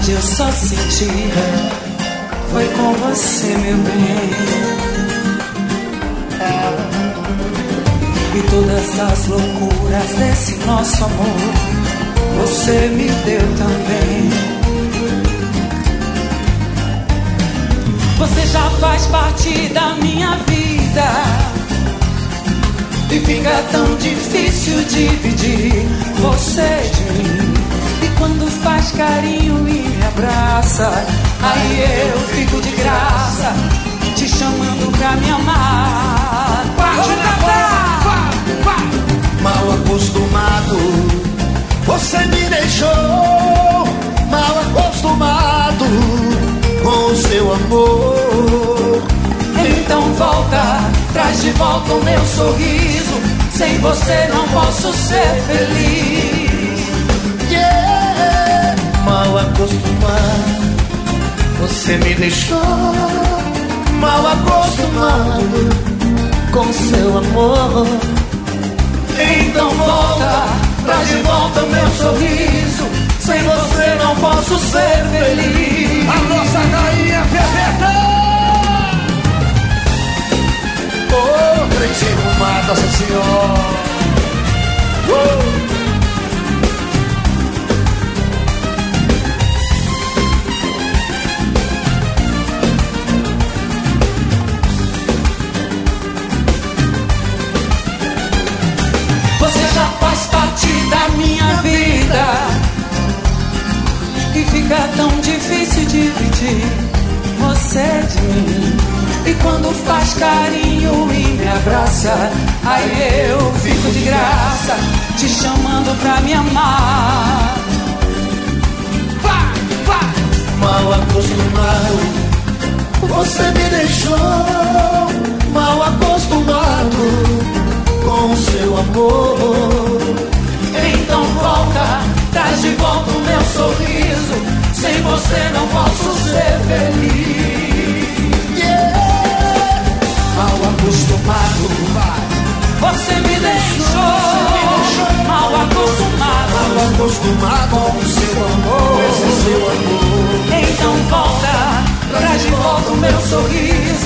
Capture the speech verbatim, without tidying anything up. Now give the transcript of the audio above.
saudade eu só senti. Foi com você, meu bem. E todas as loucuras desse nosso amor você me deu também. Você já faz parte da minha vida e fica tão difícil dividir você de mim. E quando faz carinho e me abraça, aí eu fico de graça, te chamando pra me amar. Parte na pá, pá. Mal acostumado, você me deixou. Mal acostumado com o seu amor. Então volta, traz de volta o meu sorriso. Sem você não posso ser feliz. Yeah. Mal acostumado, você me deixou. Mal acostumado com seu amor. Então volta, traz de volta o meu sorriso. Sem você não posso ser feliz. A nossa rainha perfeita. Oh, trenzinho arrumado, Nossa Senhora. Oh. Da minha vida e fica tão difícil dividir você de mim. E quando faz carinho e me abraça, aí eu fico de graça, te chamando pra me amar. Vai, vai. Mal acostumado, você me deixou. Mal acostumado com o seu amor. Então volta, traz de volta o meu sorriso. Sem você não posso ser feliz. Yeah. Mal acostumado, você me deixou. Mal acostumado, mal acostumado com o seu amor. Esse é seu amor. Então volta, traz de volta o meu sorriso.